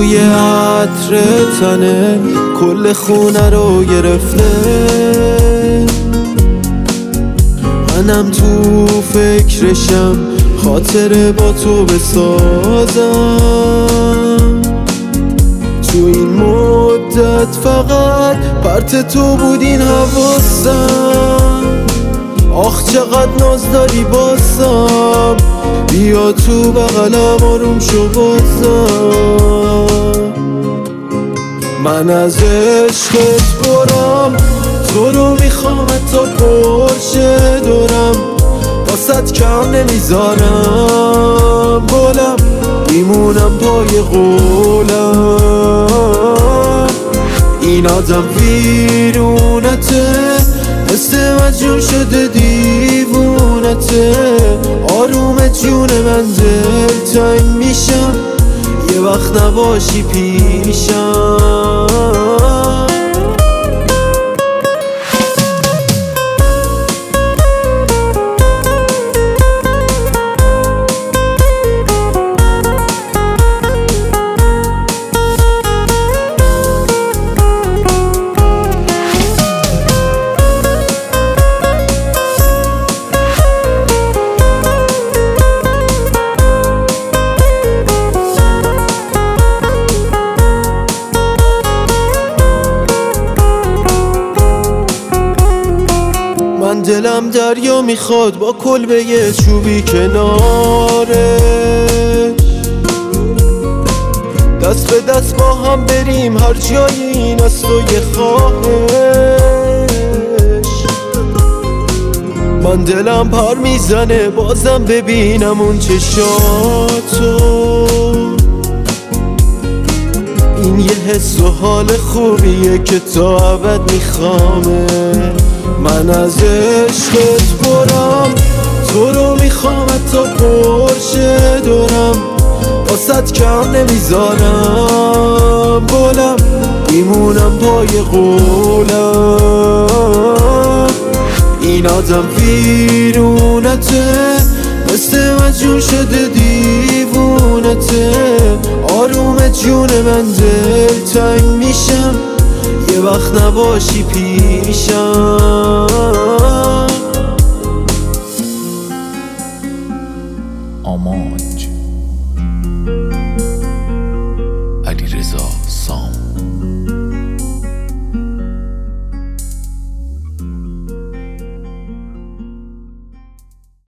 بوی عطر تنه کل خونه رو گرفته، منم تو فکرشم خاطره با تو بسازم. تو این مدت فقط پرت تو بود این حواسم. آخ چقدر ناز داری بازم، بیا تو بغلم آروم شو بازم. من از عشقت برم، تو رو میخوام تا پرشه دورم، واسد کم نمیذارم بولم، میمونم پای قولم. این آدم ویرونته، مثل مجنون شده دیوونته. آروم جون من دلتنگ میشم، یه وقت نباشی پیشم. من دلم دریا میخواد با کلبه یه چوبی کنارش، دست به دست با هم بریم هر جای این است و یه خواهش. من دلم پر میزنه بازم ببینم اون چشاتو، این یه حس و حال خوبیه که تا ابد میخوامه. من از عشقت برم، تو رو میخوام تا پرشه دورم، واسد کم نمیذارم بولم، میمونم پای قولم. این آدم ویرونته، مثل مجنون شده دیوونته. آروم جون من دلتنگ میشم، یه وقت نباشی پیشم. آمان